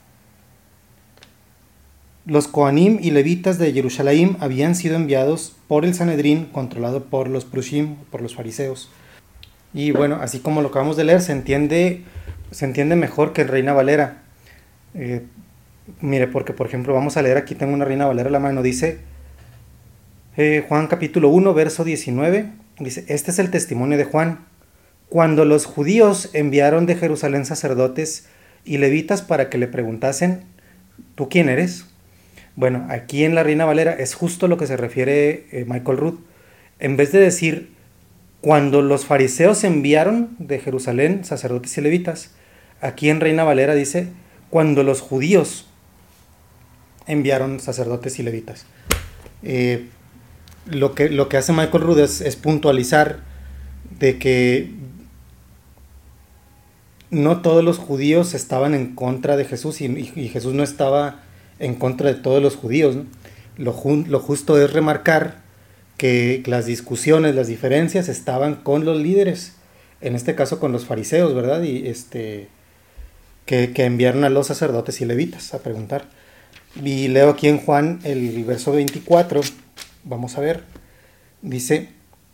[SPEAKER 2] los Kohanim y levitas de Jerusalén habían sido enviados por el Sanedrín controlado por los Prushim, por los fariseos. Y bueno, así como lo acabamos de leer, se entiende mejor que en Reina Valera. Mire, porque por ejemplo vamos a leer, aquí tengo una Reina Valera a la mano, dice Juan capítulo 1, verso 19, dice, este es el testimonio de Juan, cuando los judíos enviaron de Jerusalén sacerdotes y levitas para que le preguntasen, ¿tú quién eres? Bueno, aquí en la Reina Valera es justo lo que se refiere Michael Rood. En vez de decir, cuando los fariseos enviaron de Jerusalén sacerdotes y levitas, aquí en Reina Valera dice, cuando los judíos enviaron sacerdotes y levitas. Lo que hace Michael Rood es puntualizar de que no todos los judíos estaban en contra de Jesús y Jesús no estaba en contra de todos los judíos, ¿no? Lo justo es remarcar que las discusiones, las diferencias estaban con los líderes, en este caso con los fariseos, ¿verdad? Y que enviaron a los sacerdotes y levitas a preguntar. Y leo aquí en Juan el verso 24, vamos a ver, dice: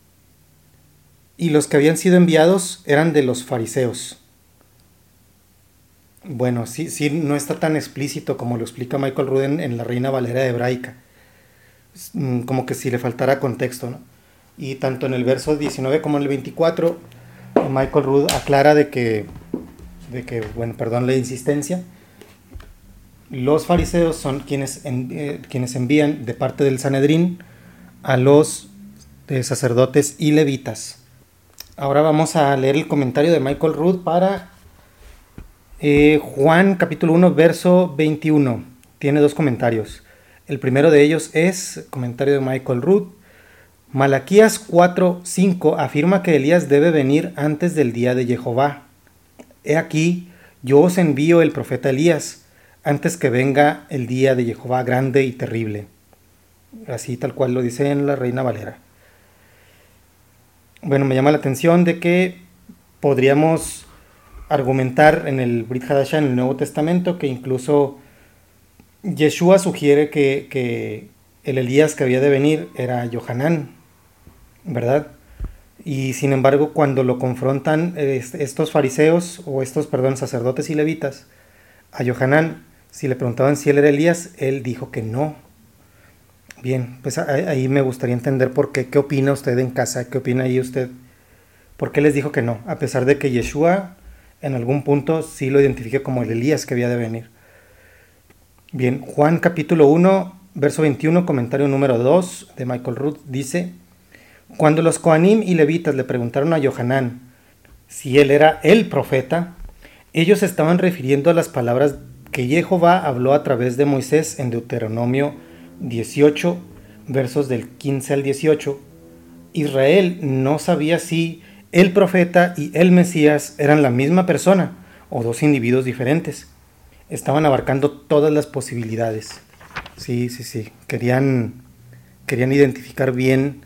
[SPEAKER 2] y los que habían sido enviados eran de los fariseos. Bueno, sí, no está tan explícito como lo explica Michael Ruden en la Reina Valera hebraica. Como que si le faltara contexto, ¿no? Y tanto en el verso 19 como en el 24, Michael Rood aclara de que, bueno, perdón la insistencia, los fariseos son quienes envían de parte del Sanedrín a los sacerdotes y levitas. Ahora vamos a leer el comentario de Michael Rood para Juan capítulo 1 verso 21. Tiene dos comentarios. El primero de ellos es comentario de Michael Rood. Malaquías 4:5 afirma que Elías debe venir antes del día de Jehová. He aquí, yo os envío el profeta Elías antes que venga el día de Jehová grande y terrible. Así tal cual lo dice en la Reina Valera. Bueno, me llama la atención de que podríamos argumentar en el Brit Hadashah, en el Nuevo Testamento, que incluso Yeshua sugiere que el Elías que había de venir era Yohanan, ¿verdad? Y sin embargo, cuando lo confrontan estos fariseos, o sacerdotes y levitas, a Yohanan, si le preguntaban si él era Elías, él dijo que no. Bien, pues ahí me gustaría entender por qué. ¿Qué opina usted en casa? ¿Qué opina ahí usted? ¿Por qué les dijo que no? A pesar de que Yeshua en algún punto sí lo identifica como el Elías que había de venir. Bien, Juan capítulo 1, verso 21, comentario número 2 de Michael Rood, dice: cuando los Coanim y levitas le preguntaron a Yohanan si él era el profeta, ellos estaban refiriendo a las palabras que Jehová habló a través de Moisés en Deuteronomio 18, versos del 15 al 18. Israel no sabía si el profeta y el Mesías eran la misma persona o dos individuos diferentes. Estaban abarcando todas las posibilidades. Sí. Querían identificar bien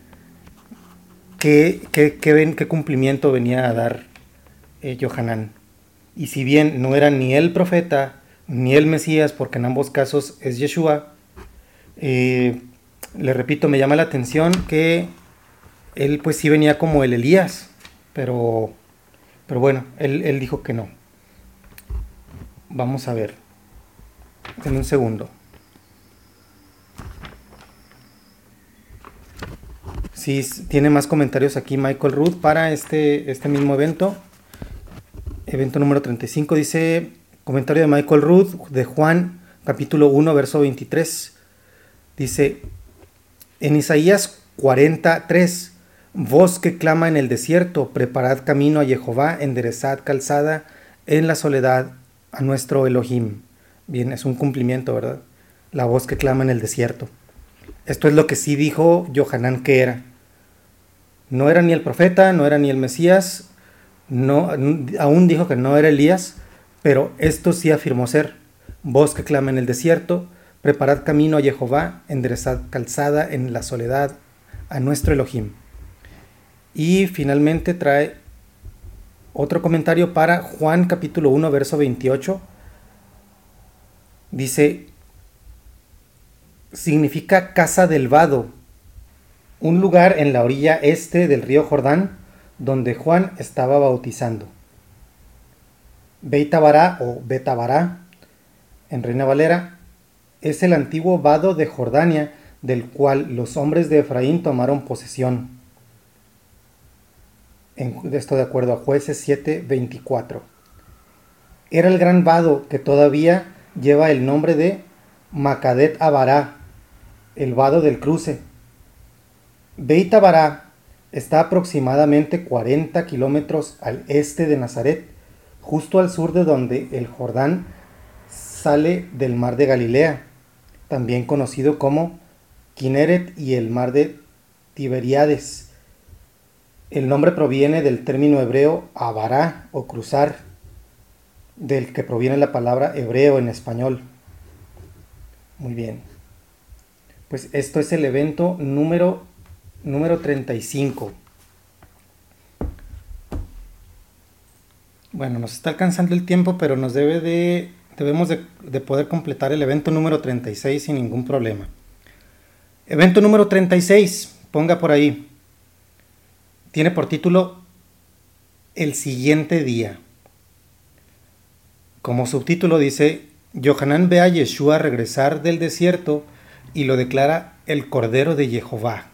[SPEAKER 2] qué cumplimiento venía a dar Yohanan. Y si bien no era ni el profeta ni el Mesías, porque en ambos casos es Yeshua, le repito, me llama la atención que él pues sí venía como el Elías, pero bueno, él dijo que no. Vamos a ver. En un segundo. Sí, tiene más comentarios aquí Michael Rood para este mismo evento. Evento número 35, dice, comentario de Michael Rood de Juan, capítulo 1, verso 23. Dice, en Isaías 43, voz que clama en el desierto, preparad camino a Jehová, enderezad calzada en la soledad a nuestro Elohim. Bien, es un cumplimiento, ¿verdad? La voz que clama en el desierto. Esto es lo que sí dijo Yohanan que era. No era ni el profeta, no era ni el Mesías, aún dijo que no era Elías, pero esto sí afirmó ser. Voz que clama en el desierto, preparad camino a Jehová, enderezad calzada en la soledad a nuestro Elohim. Y finalmente trae otro comentario para Juan capítulo 1, verso 28. Dice, significa casa del vado, un lugar en la orilla este del río Jordán, donde Juan estaba bautizando. Beit Abará o Betabará, en Reina Valera, es el antiguo vado de Jordania, del cual los hombres de Efraín tomaron posesión. Esto de acuerdo a Jueces 7:24. Era el gran vado que todavía lleva el nombre de Macadet Abará, el vado del cruce. Beit Abará está aproximadamente 40 kilómetros al este de Nazaret, justo al sur de donde el Jordán sale del mar de Galilea, también conocido como Kineret y el mar de Tiberíades. El nombre proviene del término hebreo abará o cruzar. del que proviene la palabra hebreo en español. Muy bien. Pues esto es el evento número 35. Bueno, nos está alcanzando el tiempo, pero debemos de poder completar el evento número 36 sin ningún problema. Evento número 36, ponga por ahí. Tiene por título El siguiente día. Como subtítulo dice: Yohanan ve a Yeshua regresar del desierto y lo declara el Cordero de Jehová.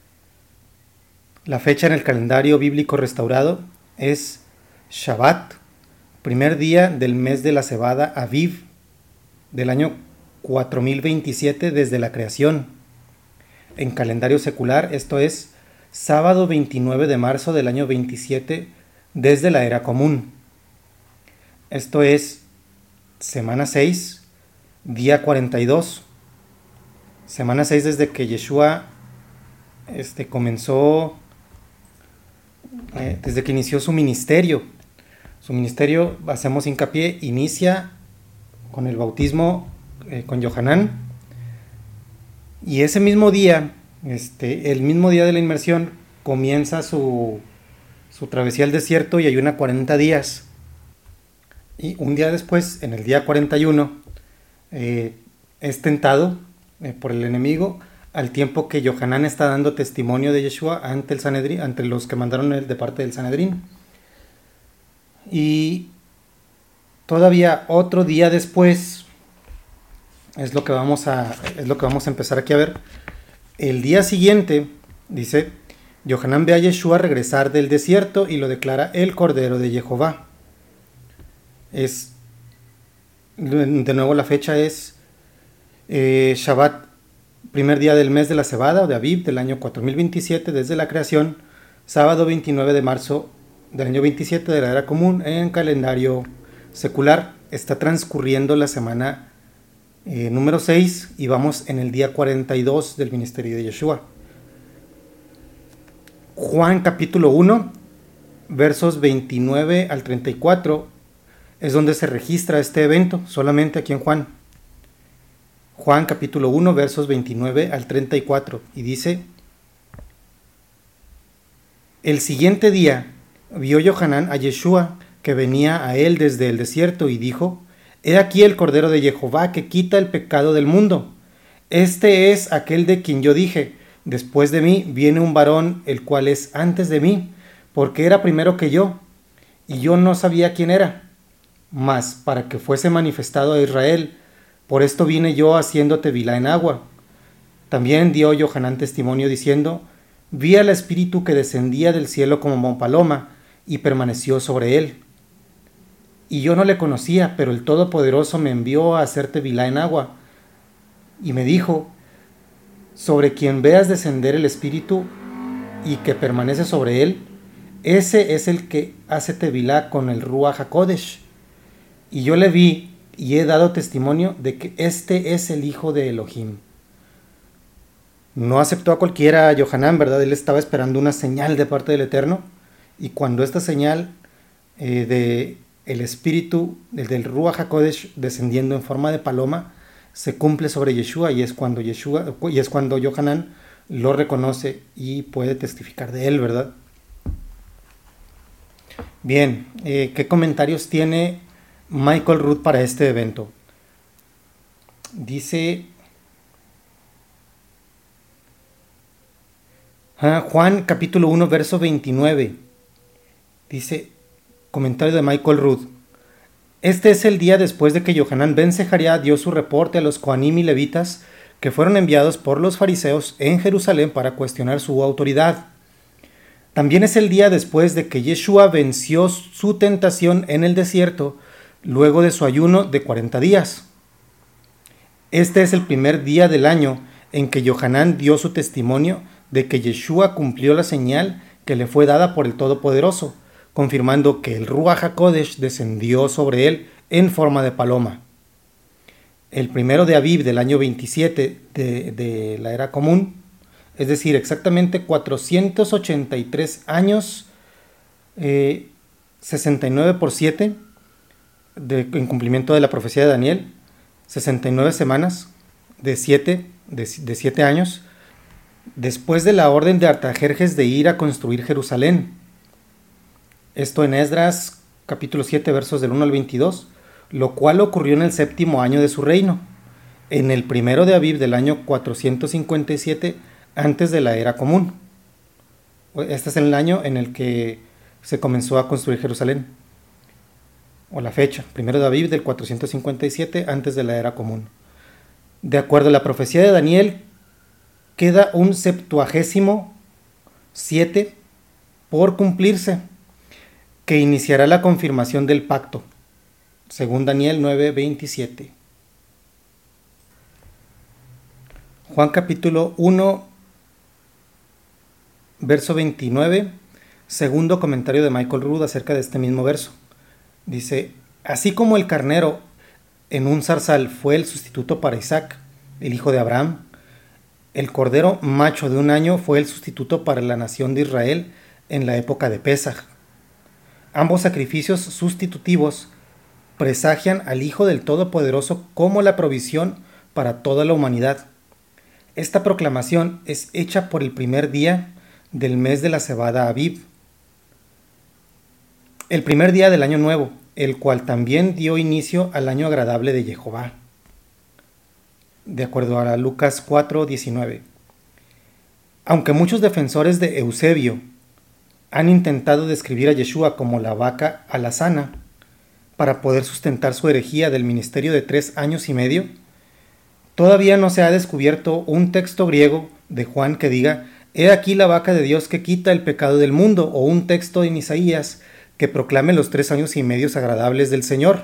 [SPEAKER 2] La fecha en el calendario bíblico restaurado es Shabbat, primer día del mes de la cebada Aviv, del año 4027 desde la creación. En calendario secular esto es sábado 29 de marzo del año 27 desde la era común. Esto es semana 6, día 42. Semana 6 desde que Yeshua comenzó, desde que inició su ministerio. Su ministerio, hacemos hincapié, inicia con el bautismo con Yohanan. Y ese mismo día, el mismo día de la inmersión, comienza su travesía al desierto y ayuna 40 días. Y un día después, en el día 41, es tentado por el enemigo, al tiempo que Yohanan está dando testimonio de Yeshua ante el Sanedrín, ante los que mandaron de parte del Sanedrín. Y todavía otro día después, es lo que vamos a empezar aquí a ver. El día siguiente, dice, Yohanan ve a Yeshua regresar del desierto y lo declara el Cordero de Jehová. De nuevo la fecha es Shabbat, primer día del mes de la cebada o de Aviv del año 4027 desde la creación, sábado 29 de marzo del año 27 de la era común. En calendario secular está transcurriendo la semana número 6 y vamos en el día 42 del ministerio de Yeshua. Juan capítulo 1, versos 29 al 34 es donde se registra este evento, solamente aquí en Juan. Juan capítulo 1, versos 29 al 34, y dice: El siguiente día vio Yohanan a Yeshua, que venía a él desde el desierto, y dijo: He aquí el Cordero de Jehová que quita el pecado del mundo. Este es aquel de quien yo dije: Después de mí viene un varón, el cual es antes de mí, porque era primero que yo, y yo no sabía quién era. Mas para que fuese manifestado a Israel, por esto vine yo haciendo tevilá en agua. También dio Yohanan testimonio diciendo: Vi al Espíritu que descendía del cielo como paloma, y permaneció sobre él. Y yo no le conocía, pero el Todopoderoso me envió a hacer tevilá en agua. Y me dijo: Sobre quien veas descender el Espíritu y que permanece sobre él, ese es el que hace tevilá con el Ruach HaKodesh. Y yo le vi y he dado testimonio de que este es el Hijo de Elohim. No aceptó a cualquiera a Yohanan, ¿verdad? Él estaba esperando una señal de parte del Eterno. Y cuando esta señal de el Espíritu, del Ruach HaKodesh descendiendo en forma de paloma, se cumple sobre Yeshua, y es cuando Yohanan lo reconoce y puede testificar de él, ¿verdad? Bien, ¿qué comentarios tiene Michael Rood para este evento? Dice Juan capítulo 1 verso 29. Dice, comentario de Michael Rood: Este es el día después de que Yohanan ben Sejaría dio su reporte a los Coanim y Levitas, que fueron enviados por los fariseos en Jerusalén para cuestionar su autoridad. También es el día después de que Yeshua venció su tentación en el desierto, luego de su ayuno de 40 días. Este es el primer día del año en que Yohanan dio su testimonio de que Yeshua cumplió la señal que le fue dada por el Todopoderoso, confirmando que el Ruach HaKodesh descendió sobre él en forma de paloma. El primero de Aviv del año 27 de la era común, es decir, exactamente 483 años, 69 por 7, en cumplimiento de la profecía de Daniel, 69 semanas de 7 años, después de la orden de Artajerjes de ir a construir Jerusalén. Esto en Esdras capítulo 7 versos del 1 al 22, lo cual ocurrió en el 7º año de su reino, en el 1 de Abib del año 457 antes de la era común. Este es el año en el que se comenzó a construir Jerusalén, o la fecha, 1 de Abib del 457 antes de la era común. De acuerdo a la profecía de Daniel, queda un 77 por cumplirse, que iniciará la confirmación del pacto, según Daniel 9:27. Juan capítulo 1, verso 29, segundo comentario de Michael Rood acerca de este mismo verso. Dice, así como el carnero en un zarzal fue el sustituto para Isaac, el hijo de Abraham, el cordero macho de 1 año fue el sustituto para la nación de Israel en la época de Pesaj. Ambos sacrificios sustitutivos presagian al Hijo del Todopoderoso como la provisión para toda la humanidad. Esta proclamación es hecha por el primer día del mes de la cebada Abib, el primer día del año nuevo, el cual también dio inicio al año agradable de Jehová, de acuerdo a Lucas 4:19. Aunque muchos defensores de Eusebio han intentado describir a Yeshua como la vaca alazana para poder sustentar su herejía del ministerio de 3 años y medio, todavía no se ha descubierto un texto griego de Juan que diga, he aquí la vaca de Dios que quita el pecado del mundo, o un texto en Isaías que proclame los 3 años y medio agradables del Señor.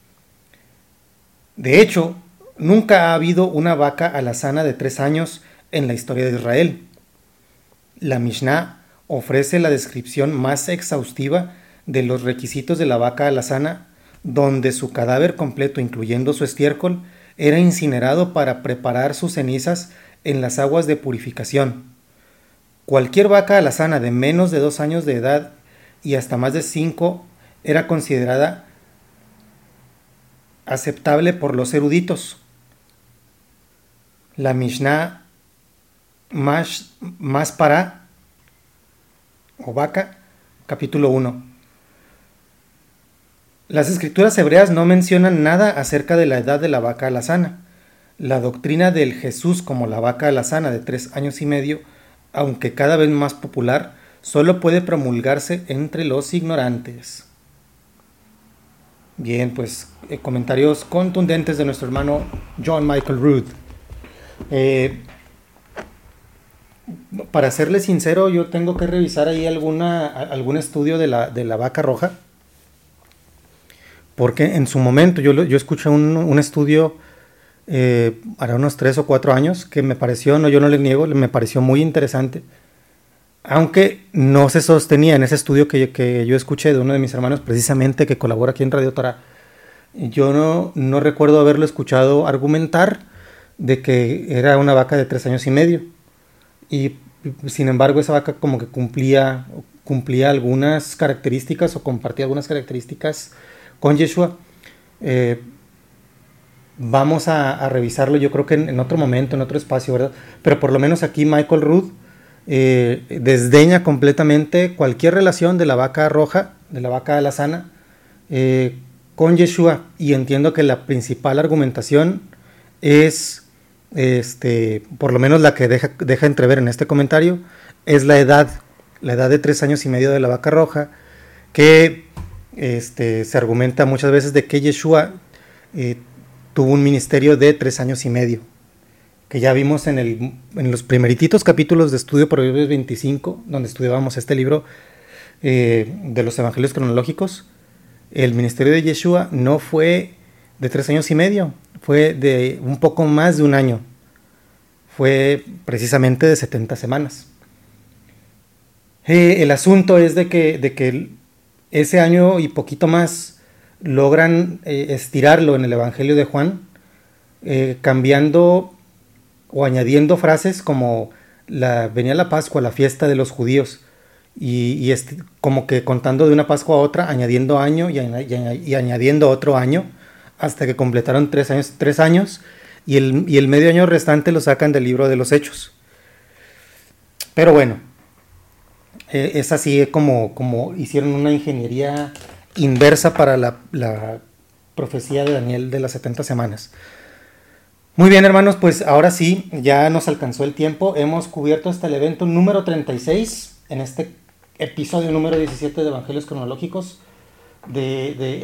[SPEAKER 2] De hecho, nunca ha habido una vaca alazana de 3 años en la historia de Israel. La Mishnah ofrece la descripción más exhaustiva de los requisitos de la vaca alazana, donde su cadáver completo, incluyendo su estiércol, era incinerado para preparar sus cenizas en las aguas de purificación. Cualquier vaca alazana de menos de 2 años de edad y hasta más de 5 era considerada aceptable por los eruditos. La Mishnah Maspara o vaca, capítulo 1. Las escrituras hebreas no mencionan nada acerca de la edad de la vaca alazana. La doctrina del Jesús como la vaca alazana de 3 años y medio, aunque cada vez más popular, solo puede promulgarse entre los ignorantes. Bien, pues comentarios contundentes de nuestro hermano John Michael Rood. Para serle sincero, yo tengo que revisar ahí algún estudio de la vaca roja, porque en su momento yo escuché un estudio hará unos 3 o 4 años que me pareció, yo no le niego, me pareció muy interesante, aunque no se sostenía en ese estudio que yo escuché de uno de mis hermanos precisamente que colabora aquí en Radio Torah. Yo no recuerdo haberlo escuchado argumentar de que era una vaca de 3 años y medio. Y sin embargo esa vaca como que cumplía algunas características o compartía algunas características con Yeshua. Vamos a revisarlo, yo creo que en otro momento, en otro espacio, ¿verdad? Pero por lo menos aquí Michael Rood desdeña completamente cualquier relación de la vaca roja, de la vaca alazana, con Yeshua. Y entiendo que la principal argumentación es, por lo menos la que deja entrever en este comentario, es la edad de 3 años y medio de la vaca roja, que se argumenta muchas veces de que Yeshua tuvo un ministerio de 3 años y medio, que ya vimos en los primerititos capítulos de Estudio Proverbios 25, donde estudiábamos este libro de los evangelios cronológicos. El ministerio de Yeshua no fue de 3 años y medio, fue de un poco más de 1 año, fue precisamente de 70 semanas. El asunto es de que ese año y poquito más logran estirarlo en el Evangelio de Juan, cambiando o añadiendo frases como venía la Pascua, la fiesta de los judíos, como que contando de una Pascua a otra, añadiendo año y añadiendo otro año, hasta que completaron 3 años, y el medio año restante lo sacan del libro de los Hechos. Pero bueno, es así como hicieron una ingeniería inversa para la profecía de Daniel de las 70 semanas. Muy bien, hermanos, pues ahora sí, ya nos alcanzó el tiempo. Hemos cubierto hasta el evento número 36 en este episodio número 17 de Evangelios Cronológicos de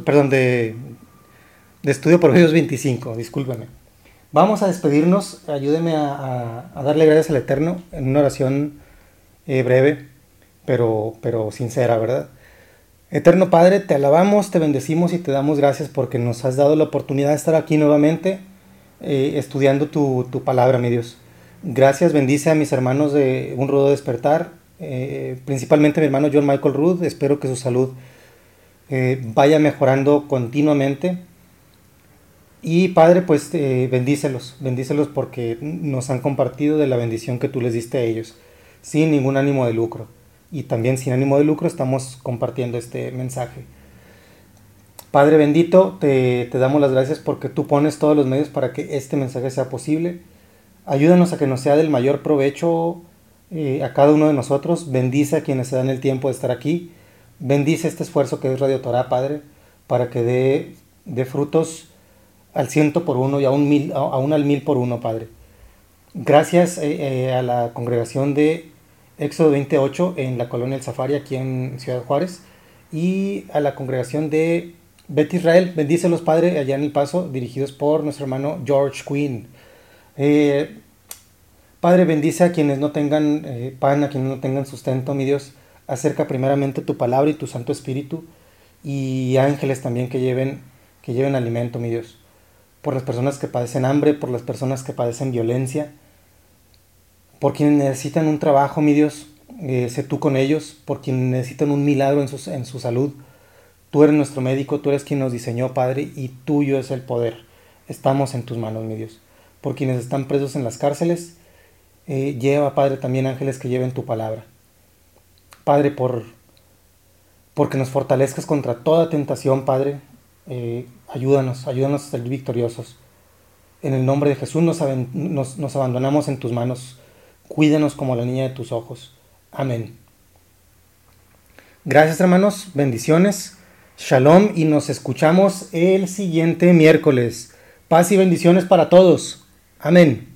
[SPEAKER 2] Estudio Proverbios 25, discúlpeme. Vamos a despedirnos, ayúdeme a darle gracias al Eterno en una oración breve, pero sincera, ¿verdad? Eterno Padre, te alabamos, te bendecimos y te damos gracias porque nos has dado la oportunidad de estar aquí nuevamente estudiando tu palabra, mi Dios. Gracias, bendice a mis hermanos de Un Rudo Despertar, principalmente mi hermano John Michael Rudd. Espero que su salud vaya mejorando continuamente. Y Padre, pues bendícelos porque nos han compartido de la bendición que tú les diste a ellos, sin ningún ánimo de lucro. Y también sin ánimo de lucro estamos compartiendo este mensaje. Padre bendito, te damos las gracias porque tú pones todos los medios para que este mensaje sea posible. Ayúdanos a que nos sea del mayor provecho a cada uno de nosotros. Bendice a quienes se dan el tiempo de estar aquí. Bendice este esfuerzo que es Radio Torah, Padre, para que dé frutos al 100 por uno y aún al 1000 por uno, Padre. Gracias a la congregación de Éxodo 28 en la colonia El Safari, aquí en Ciudad Juárez, y a la congregación de Bet Israel. Bendícelos, Padre, allá en El Paso, dirigidos por nuestro hermano George Quinn. Padre, bendice a quienes no tengan pan, a quienes no tengan sustento, mi Dios. Acerca primeramente tu palabra y tu Santo Espíritu, y ángeles también que lleven alimento, mi Dios. Por las personas que padecen hambre, por las personas que padecen violencia, por quienes necesitan un trabajo, mi Dios, sé tú con ellos, por quienes necesitan un milagro en su salud. Tú eres nuestro médico, tú eres quien nos diseñó, Padre, y tuyo es el poder. Estamos en tus manos, mi Dios. Por quienes están presos en las cárceles, lleva, Padre, también ángeles que lleven tu palabra. Padre, porque nos fortalezcas contra toda tentación, Padre, ayúdanos a ser victoriosos. En el nombre de Jesús nos abandonamos en tus manos. Cuídanos como la niña de tus ojos. Amén. Gracias, hermanos, bendiciones, shalom, y nos escuchamos el siguiente miércoles. Paz y bendiciones para todos. Amén.